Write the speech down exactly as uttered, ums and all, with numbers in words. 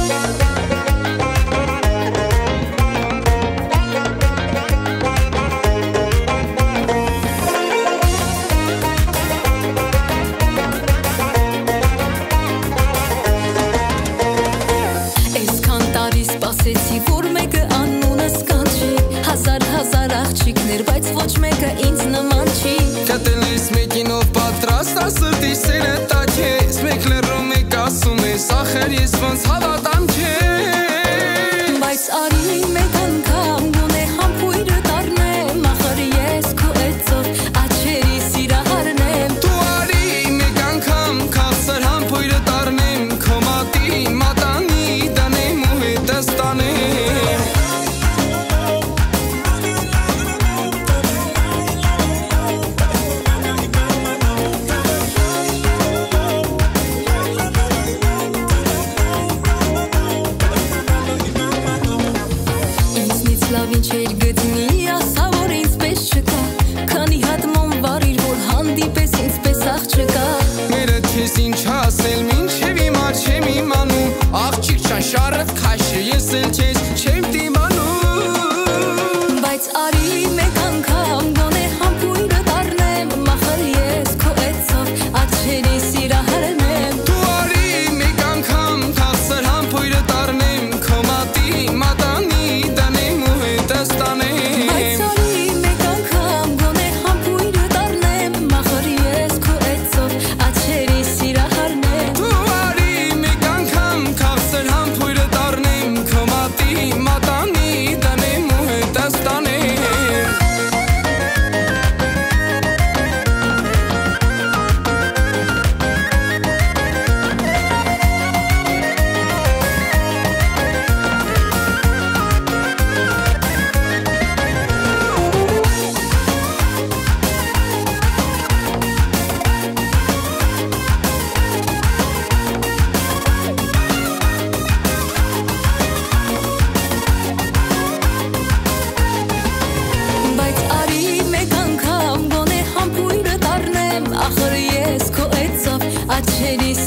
Սպասեցի, որ մեկը անունս կանչի, հազար հազար աղջիկներ, բայց ոչ մեկը ինձ նման չի։ Կտելես մեկինով պատրաստ ասրտի սերը տա քեզ, մեկ լռում եք ասում ես, ախր ես ոնց հավատամ քեզ։ Բայց արի մեկ անգամ գոնե համբույրը դառնեմ, ախր ես քո էծով աչերի սիրահարն եմ։ Դու արի մեկ անգամ քաղցր համբույրը դառնեմ, քո մատի մատանի դանեմ ու հետս տանեմ։ Լավ ինչ էր գտնի, ասա որ ինձ պես չկա, քանի հատ մոմ վարիր, որ հանդիպես ինձ պես աղջկա։ Մերը քեզ ինչ ասել, մինչև հիմա չեմ իմանում, աղջիկ չան շարդ քաշը, ես էլ քեզ չեմ դիմանում։ Բայց արի մեկ անգամ գոնե համբույրը դառնեմ, ախր ես քո էծով աչերի սիրահարն եմ։ Դու արի մեկ անգամ քաղցր համբույրը դառնեմ, քո մատի մատանի դանեմ ու հետս տանեմ։ Բայց արի մեկ անգամ գոնե համբույրը դառնեմ, ախր ես քո էծով աչերի սիրահարն եմ։ Դու արի մեկ անգամ քաղցր համբույրը դառնեմ, քո մատի մատանի դանեմ ու հետս տանեմ։ Բայց արի մեկ անգամ գոնե համբույրը դառնեմ, ախր ես քո էծով աչերի